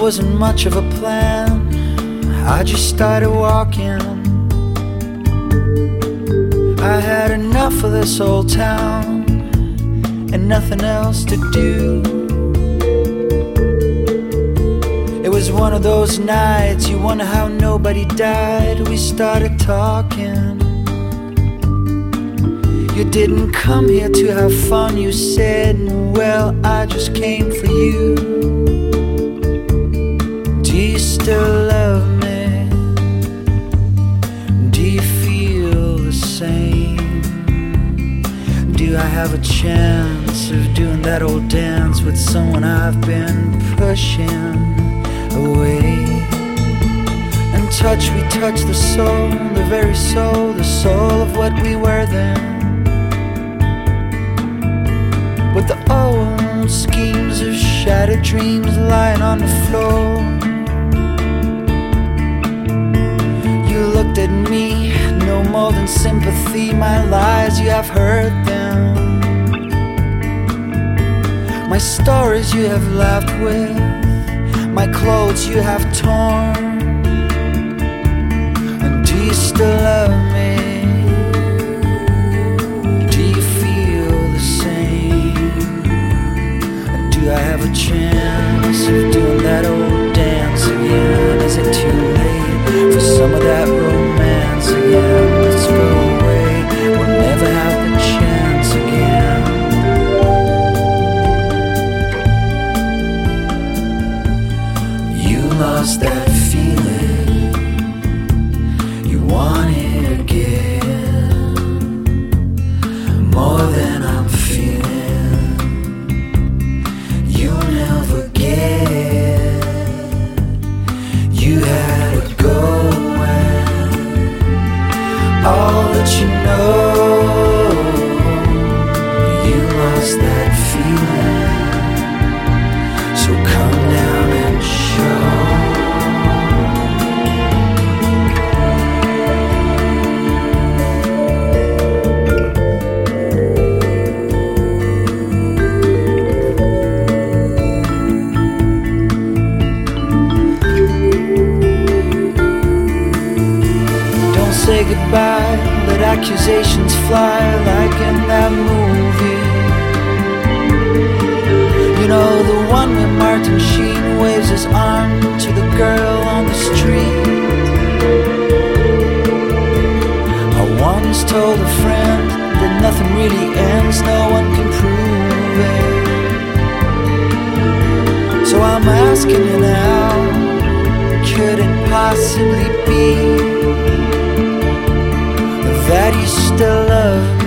wasn't much of a plan. I just started walking. I had enough of this old town and nothing else to do. It was one of those nights you wonder how nobody died. We started talking. You didn't come here to have fun, you said. Well, I just came for you. Do you still love me? Do you feel the same? Do I have a chance of doing that old dance with someone I've been pushing away? And touch, we touch the soul, the very soul, the soul of what we were then. With the old schemes of shattered dreams lying on the floor. You looked at me, no more than sympathy. My lies, you have heard them. My stories you have laughed with. My clothes you have torn. And do you still love me? Do I have a chance of doing that old dance again? Is it too late for some of that romance again? Let's go away, we'll never have the chance again. You lost that feeling, you want it again, more than I'm feeling. You had it going, all that you know. You lost that feeling, so come down and show. Say goodbye, let accusations fly like in that movie. You know, the one where Martin Sheen waves his arm to the girl on the street. I once told a friend that nothing really ends, no one can prove it. So I'm asking you now, could it possibly be that you still love me?